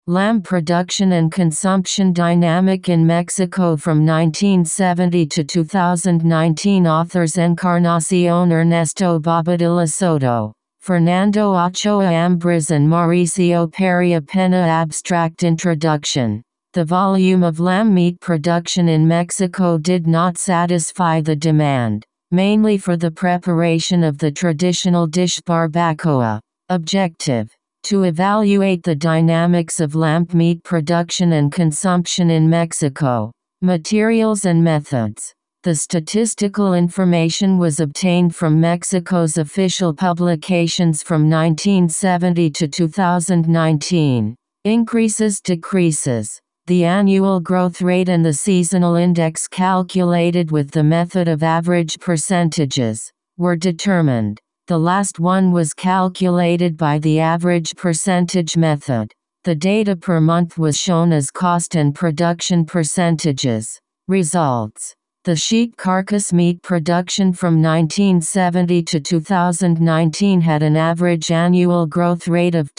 Lamb production and consumption dynamic in Mexico from 1970 to 2019. Authors Encarnación Ernesto Bobadilla Soto, Fernando Ochoa Ambris and Mauricio Perea Pena. Abstract introduction. The volume of lamb meat production in Mexico did not satisfy the demand, mainly for the preparation of the traditional dish barbacoa. Objective: to evaluate the dynamics of lamb meat production and consumption in Mexico. Materials and methods. The statistical information was obtained from Mexico's official publications from 1970 to 2019. Increases, decreases. The annual growth rate and the seasonal index calculated with the method of average percentages were determined. The last one was calculated by the average percentage method. The data per month was shown as cost and production percentages. Results. The sheep carcass meat production from 1970 to 2019 had an average annual growth rate of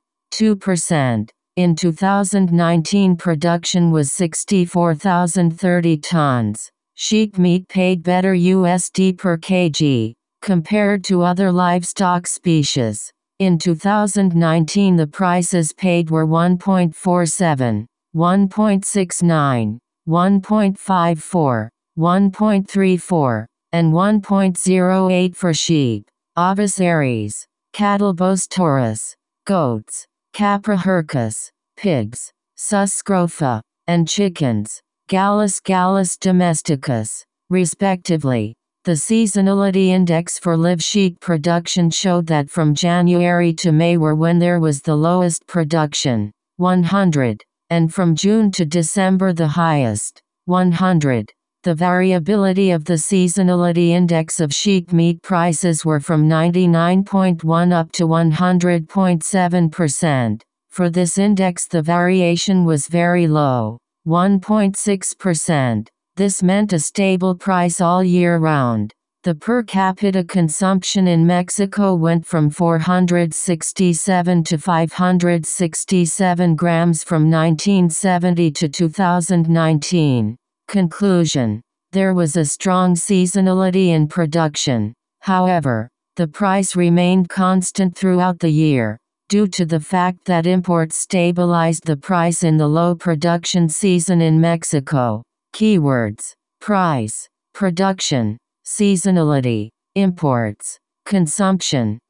2%. In 2019, production was 64,030 tons. Sheep meat paid better USD per kg compared to other livestock species. In 2019, the prices paid were 1.47, 1.69, 1.54, 1.34, and 1.08 for sheep. Aves aries. Cattle Bos taurus. Goats. Capra hircus. Pigs. Sus scrofa. And chickens. Gallus domesticus. Respectively. The seasonality index for live sheep production showed that from January to May were when there was the lowest production, 100, and from June to December the highest, 100. The variability of the seasonality index of sheep meat prices were from 99.1 up to 100.7%. For this index the variation was very low, 1.6%. This meant a stable price all year round. The per capita consumption in Mexico went from 467 to 567 grams from 1970 to 2019. Conclusion. There was a strong seasonality in production. However, the price remained constant throughout the year, due to the fact that imports stabilized the price in the low production season in Mexico. Keywords: price, production, seasonality, imports, consumption.